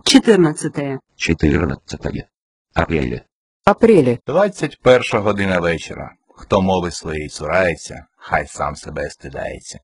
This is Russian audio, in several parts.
14 апреля. апреля. 21 година вечора. Хто мови своєї цурається, хай сам себе стидається.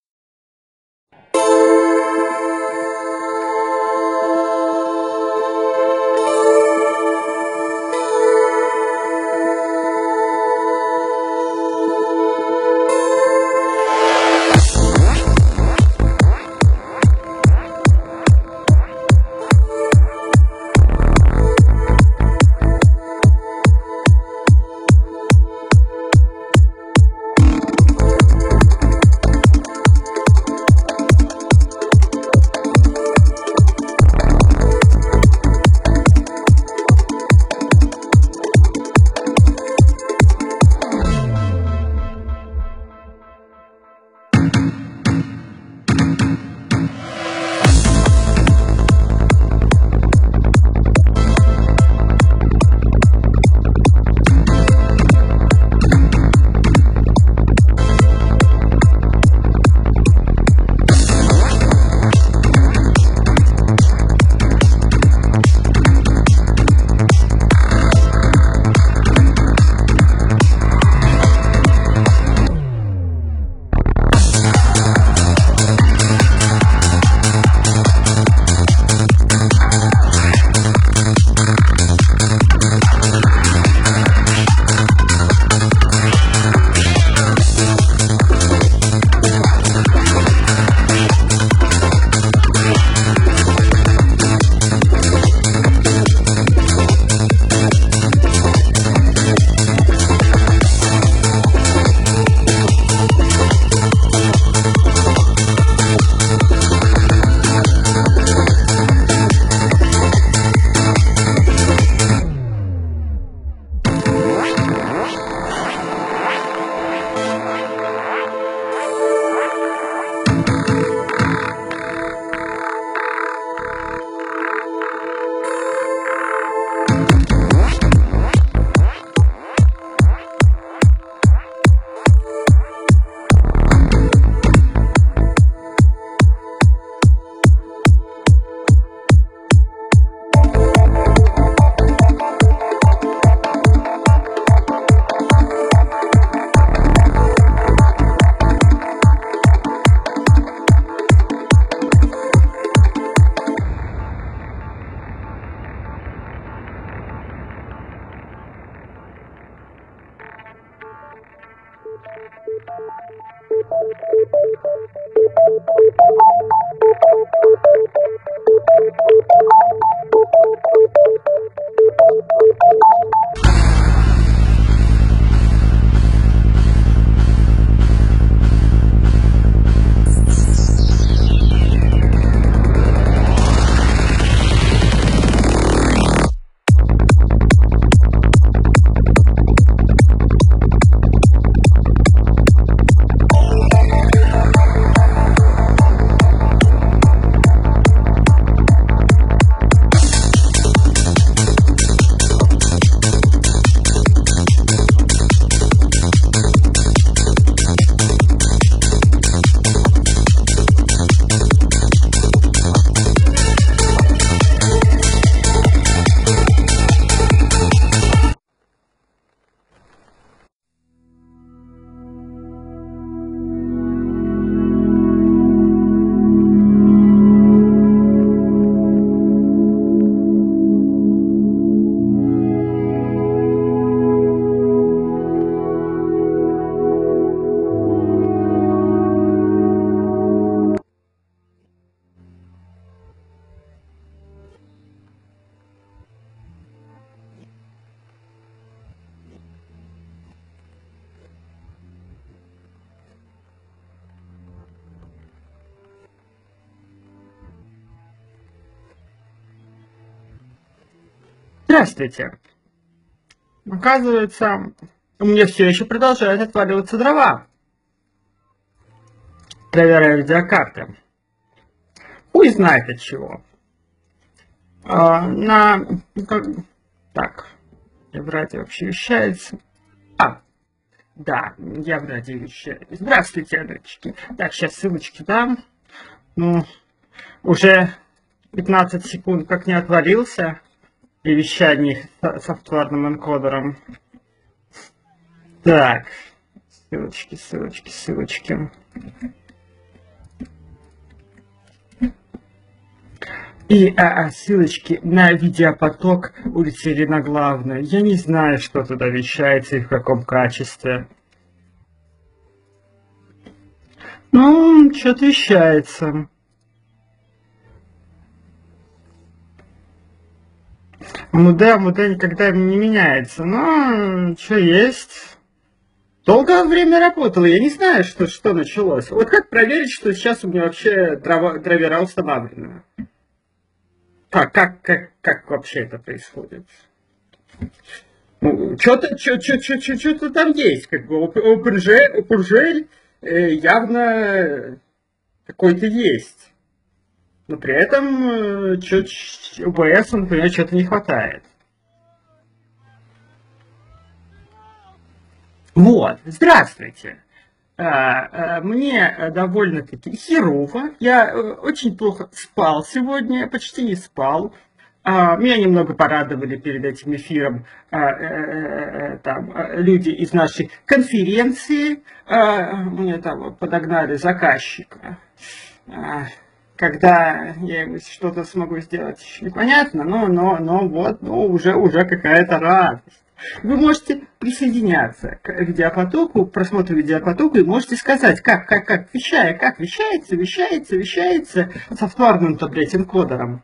Здравствуйте. Оказывается, у меня все еще продолжают отваливаться дрова. Проверяю видеокарты. Хуй знает от чего. Так, я в радио вообще вещается. Да, я в радио вещаю. Здравствуйте, дочки. Так, сейчас ссылочки дам. Ну, уже 15 секунд как не отвалился и вещание софтварным энкодером. Так, ссылочки. И ссылочки на видеопоток улицы Леноглавной. Я не знаю, что туда вещается и в каком качестве. Ну, что-то вещается. МУД никогда не меняется. Но что есть? Долгое время работало. Я не знаю, что началось. Вот как проверить, что сейчас у меня вообще драйвера установлены? Как вообще это происходит? Ну, что-то там есть. Как бы OpenGL явно какой-то есть. Но при этом OBS, например, что-то не хватает. Вот, здравствуйте. Мне довольно-таки херово. Я очень плохо спал сегодня, почти не спал. Меня немного порадовали перед этим эфиром там, люди из нашей конференции. Мне там подогнали заказчика. Когда я ему что-то смогу сделать, еще непонятно, но вот, уже какая-то радость. Вы можете присоединяться к видеопотоку, к просмотру видеопотока, и можете сказать, как вещается софтварным-то, блядь, энкодером.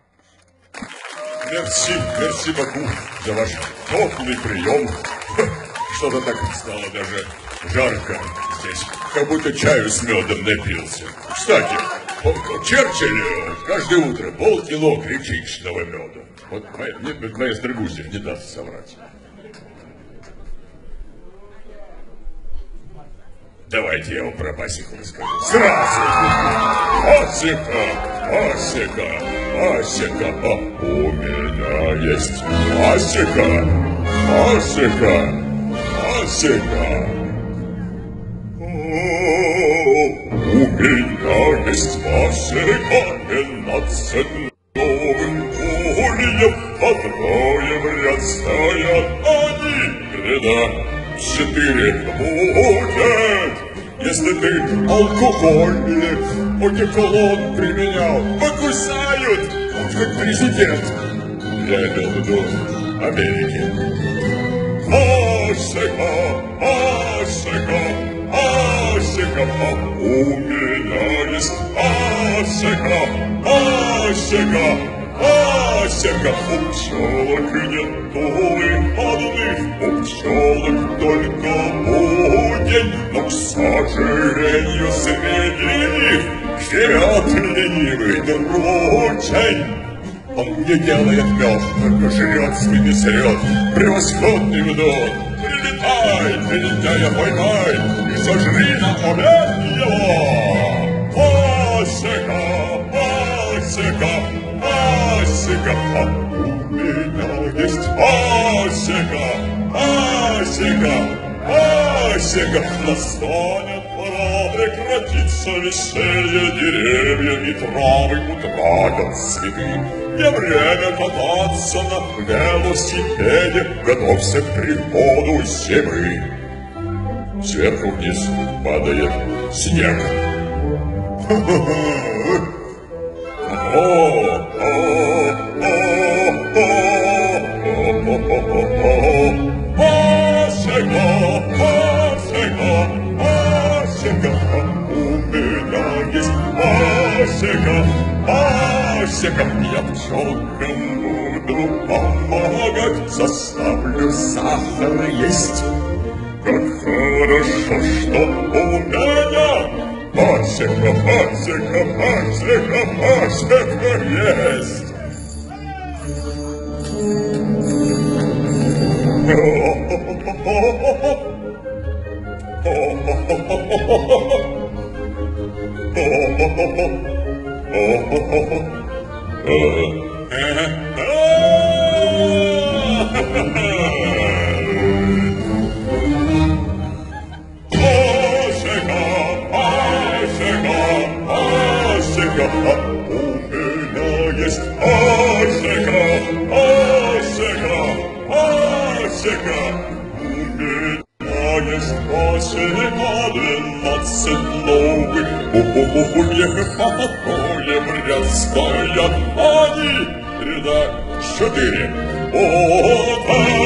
Мерси Баку за ваш теплый прием. Что-то так стало даже жарко здесь, как будто чаю с медом напился. Кстати, Черчилль каждое утро полкило гречичного меда. Вот моя стригузя не даст соврать. Давайте я вам про пасеку расскажу. Сразу! Пасека. У меня есть пасека. У меня есть пасека 12 новых ульев, по трое в ряд стоят они, гряда 4 будет. Если ты алкоголь одеколон применял, покусают, как президент. Я имел в виду Америки. Пасека, у меня есть пасека. У пчелок нет дулы одних, у пчелок только будень, но, к сожалению, среди них херят ленивый дручень. Он не делает мед, только жрет, спины срет, превосходный медот. Прилетай, поймай, и сожри на обед его. Пасека, у меня есть пасека. Настанет пора прекратиться веселье, деревья и травы утратят цветы. Не время кататься на велосипеде, готовься к приходу зимы. Сверху вниз падает снег. Пасека, у меня есть пасека. Я пчелкам буду помогать, заставлю сахар есть. Как хорошо, что у меня пасека есть. Пасека, у меня есть брянская, они ряда 4. Вот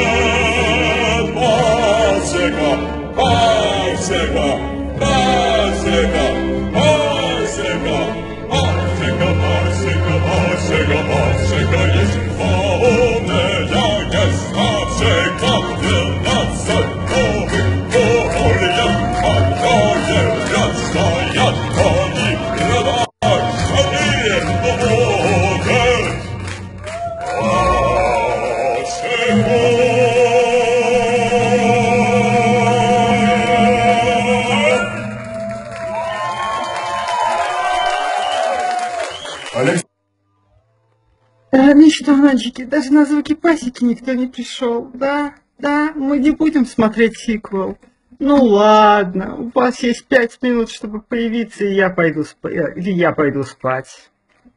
пасека, пасека, пасека, пасека, пасека, пасека, пасека, пасека, есть полная есть пасека, 12 новых полем, одная брянская, они ряда 4. Отлично, мальчики, даже на звуки пасеки никто не пришел. Да, мы не будем смотреть сиквел. Ну ладно, у вас есть 5 минут, чтобы появиться, и я пойду спать.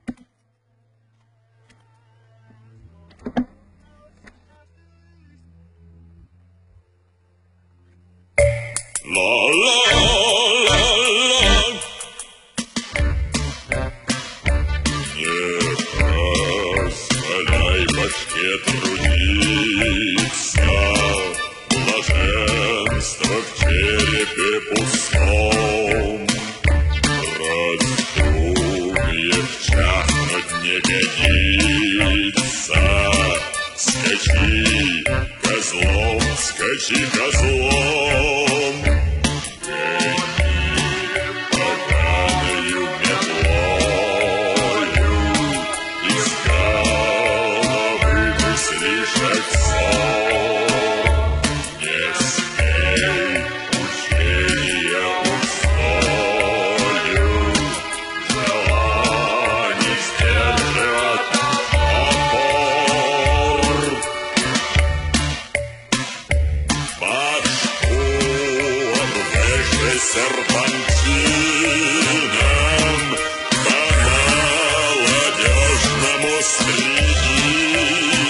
Трудиться, блаженство в черепе пустом, раздумье в чахнуть не годится. Скачи козлом, скачи козлом, гони поганую метлою, из головы мыслишь отцом. Не смей учения устою, желаний сдерживать опор. Башку обвяжи серпантином, по молодежному стриги.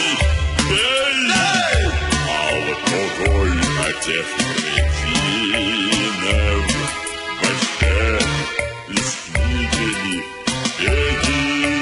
Алкоголь отев кретинов, башке из книгами беги.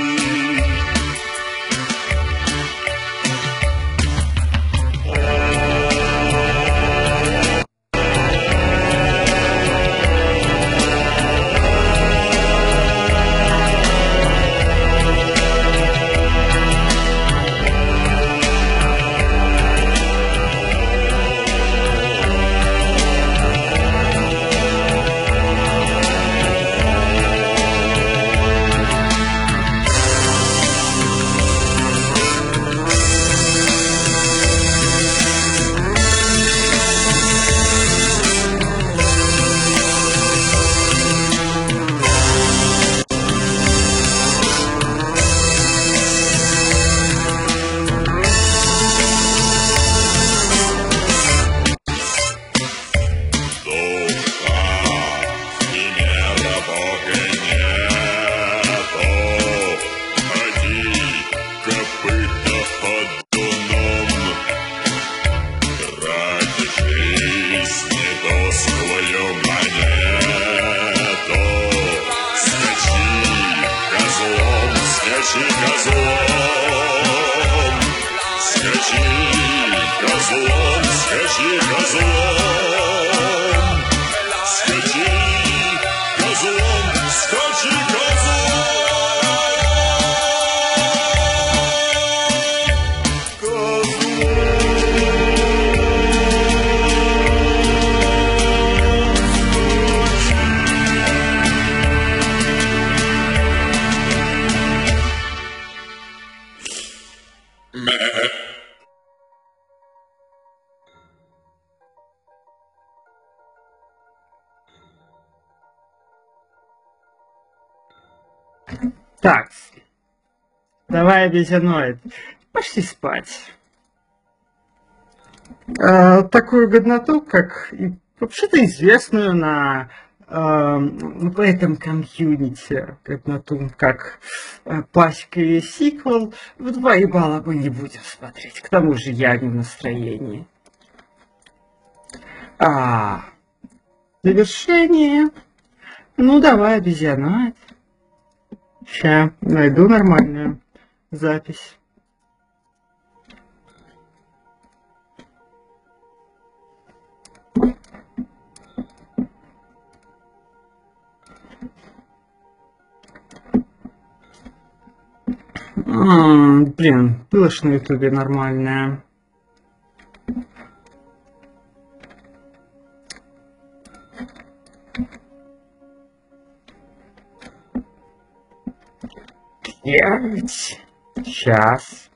Так, давай, Безяноид, пошли спать. Такую годноту, как вообще-то известную в этом комьюнити, годноту, как пасека и сиквел, в 2 ебала мы не будем смотреть. К тому же я не в настроении. В завершение Ну, давай, обезьяна. Ща, найду нормальную запись. Блин, было ж на ютубе нормальное. Сейчас.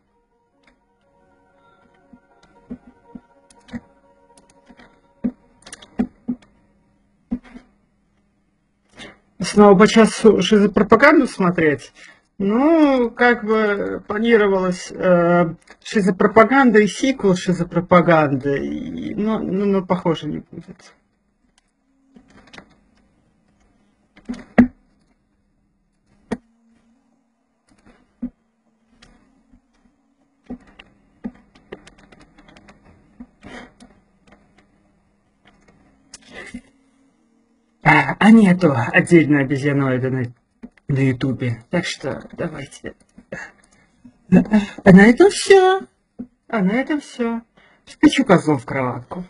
Снова по часу шизопропаганду смотреть? Ну, как бы планировалось шизопропаганда и сиквел шизопропаганды, но похоже не будет. А нету отдельно обезьяноида на ютубе. Так что давайте. А на этом все. А на этом все. Спечу козлом в кроватку.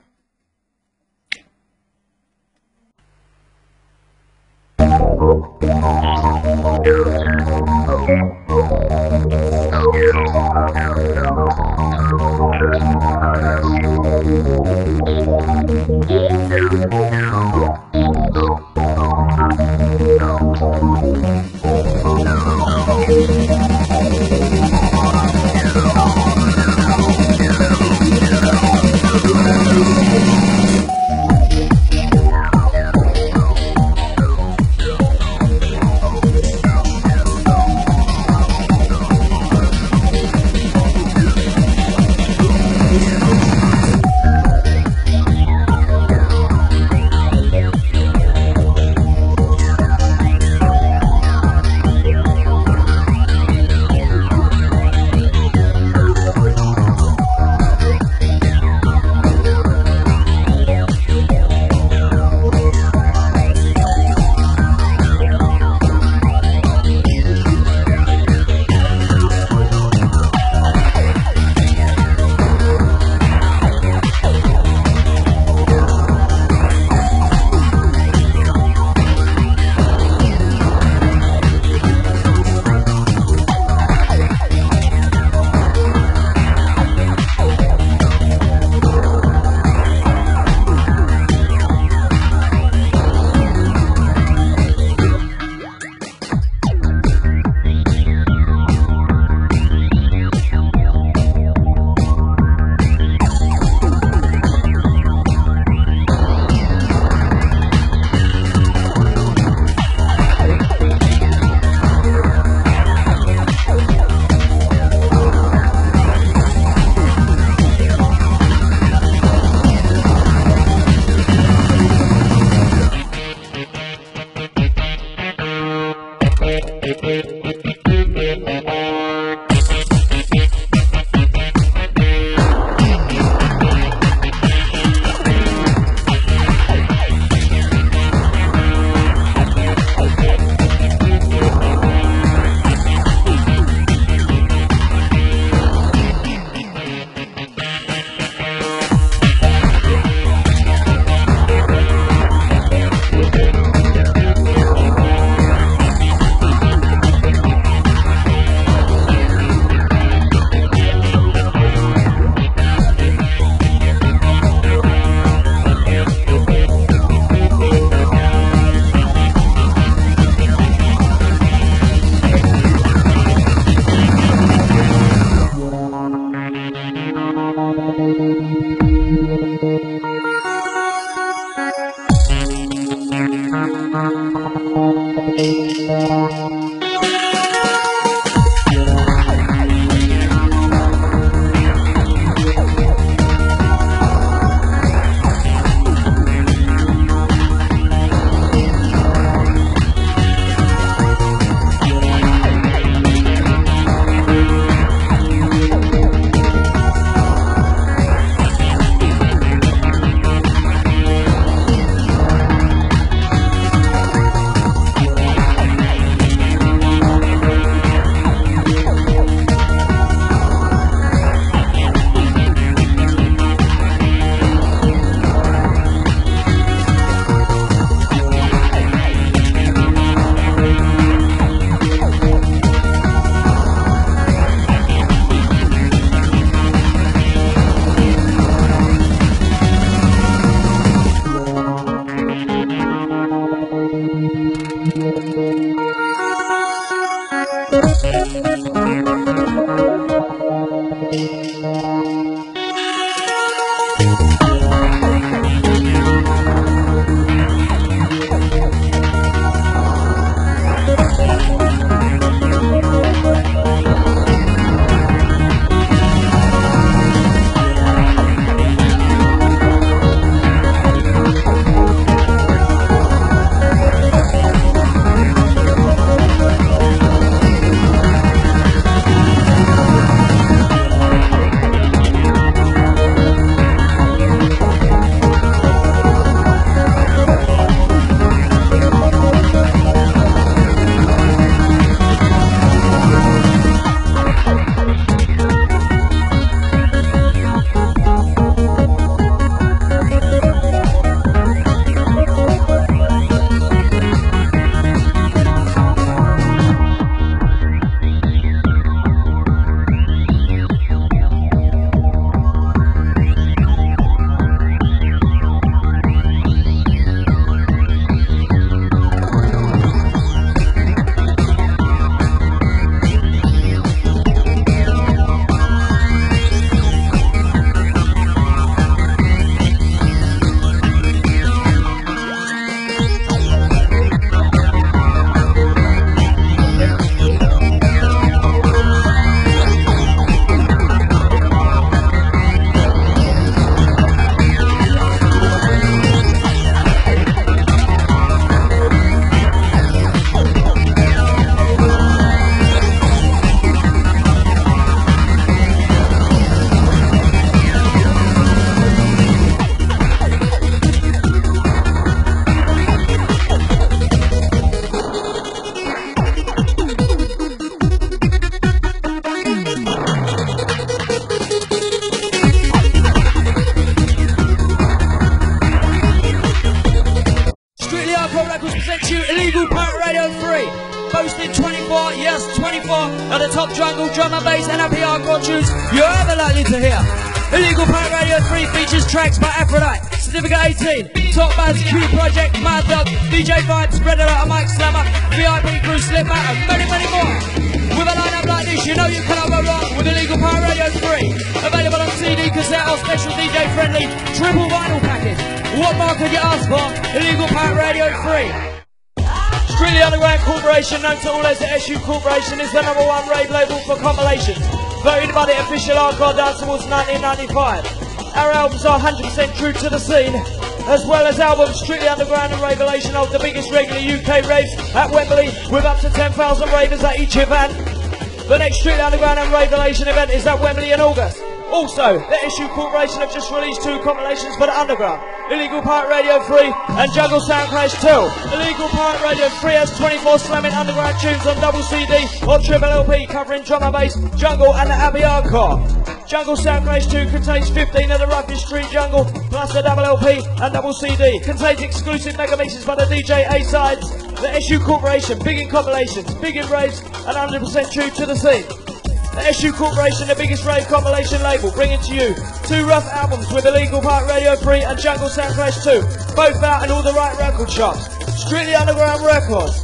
top jungle, drum and bass and happy hardcore tunes you're ever likely to hear. Illegal Pirate Radio 3 features tracks by Aphrodite, Certificate 18, Top Baz, Q Project, Mad Dog, DJ Vibes, Red Alert, Mike Slammer, VIP Crew, Slipmat and many, many more. With a lineup like this, you know you cannot go wrong with Illegal Pirate Radio 3. Available on CD, cassette or special DJ friendly triple vinyl package. What more could you ask for? Illegal Pirate Radio 3. Strictly Underground Corporation, known to all as the SU Corporation, is the #1 rave label for compilations. Voted by the Official Hardcore Dance Awards 1995. Our albums are 100% true to the scene, as well as albums Strictly Underground and Revelation of the biggest regular UK raves at Wembley, with up to 10,000 ravers at each event. The next Strictly Underground and Revelation event is at Wembley in August. Also, the SU Corporation have just released 2 compilations for the Underground, Illegal Pirate Radio 3 and Jungle Sound Crash 2. Illegal Pirate Radio 3 has 24 slamming underground tunes on double CD or triple LP covering drum and bass, jungle and the happy hardcore. Jungle Sound Crash 2 contains 15 of the roughest street jungle, plus the double LP and double CD. Contains exclusive mega mixes by the DJ A-Sides. The SU Corporation, big in compilations, big in raves and 100% true to the scene. The SU Corporation, the biggest rave compilation label, bringing to you 2 rough albums with Illegal Pirate Radio 3 and Jungle Sound Crash 2, both out in all the right record shops. Strictly Underground Records.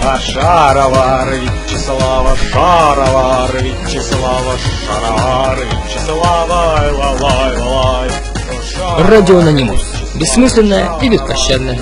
Шаровар Вячеслава, Шаровар Вячеслава, Шаровар Вячеслава, лай, лай. Радио Анонимус. Бессмысленное и беспощадное.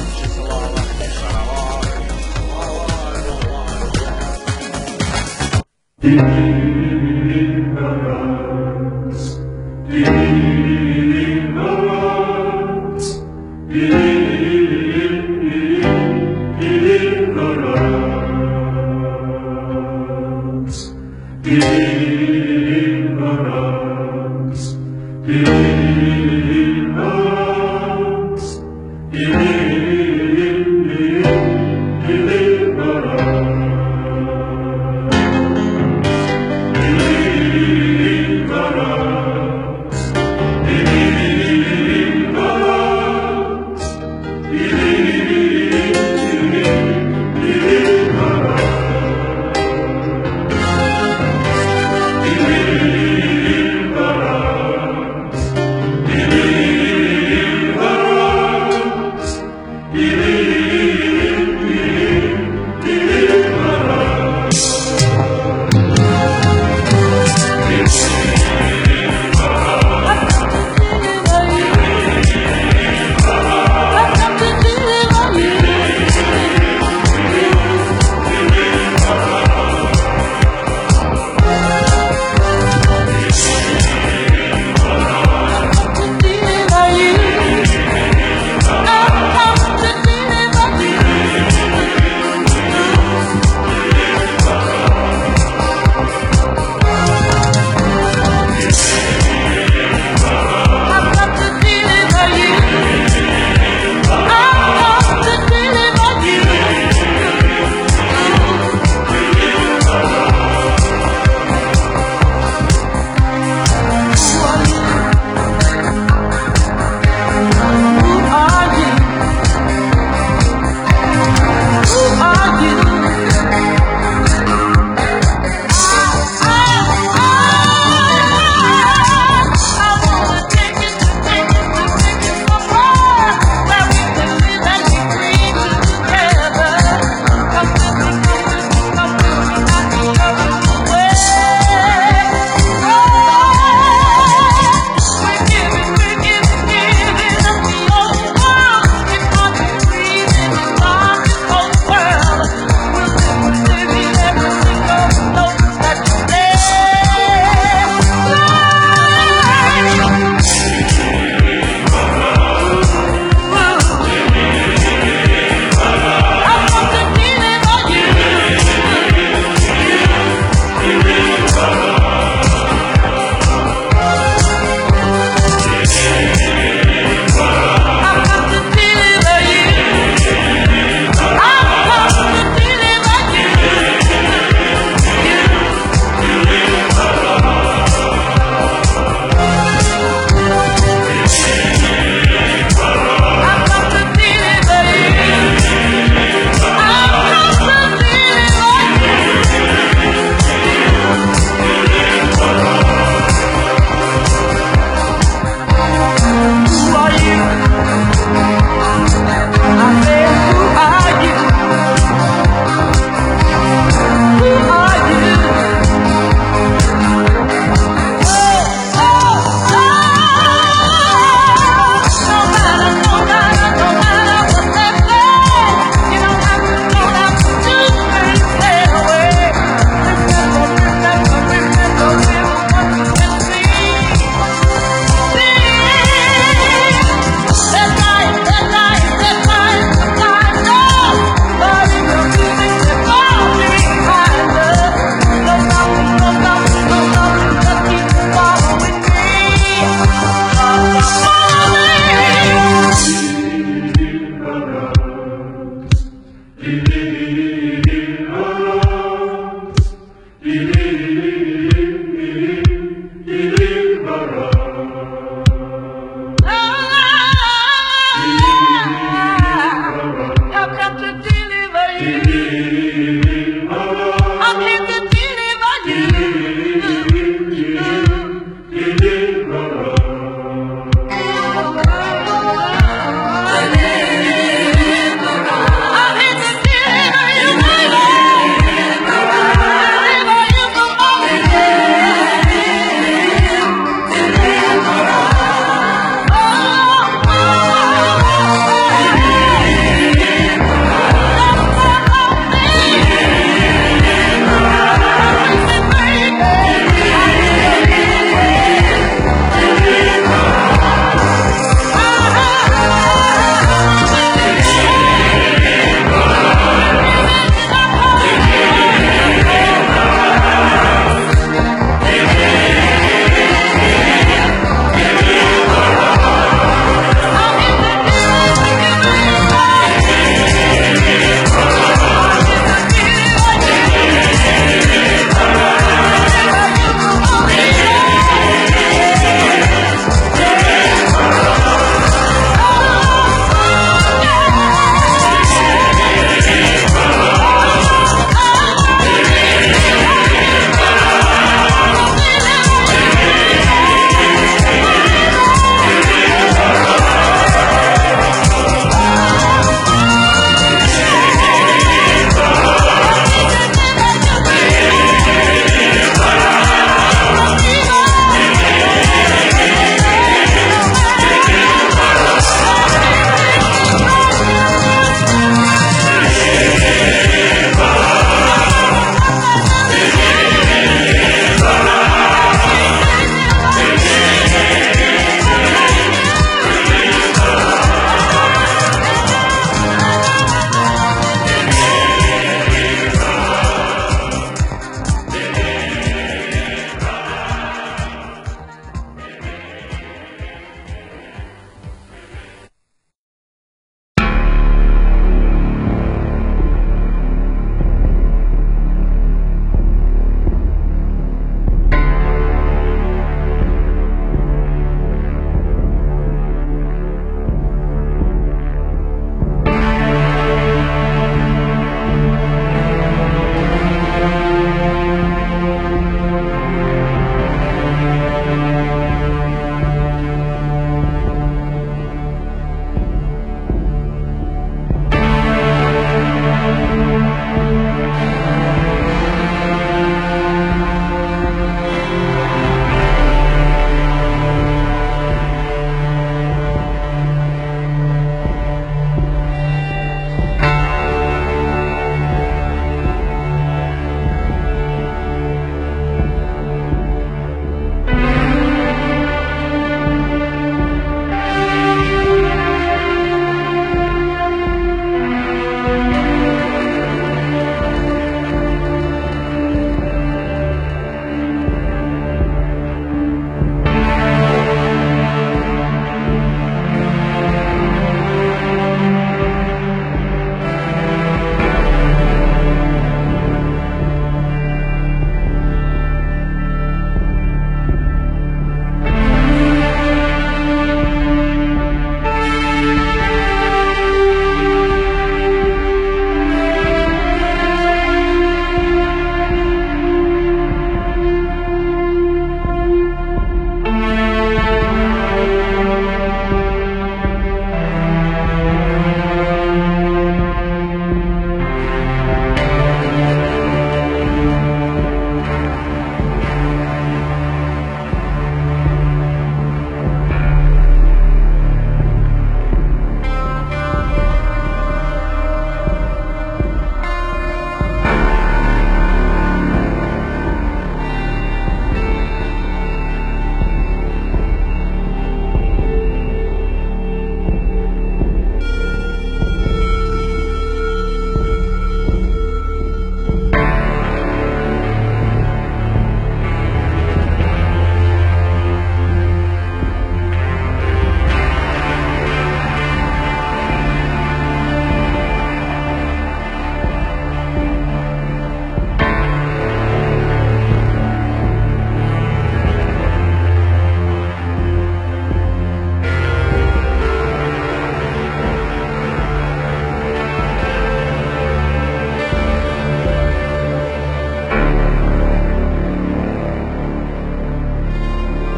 you.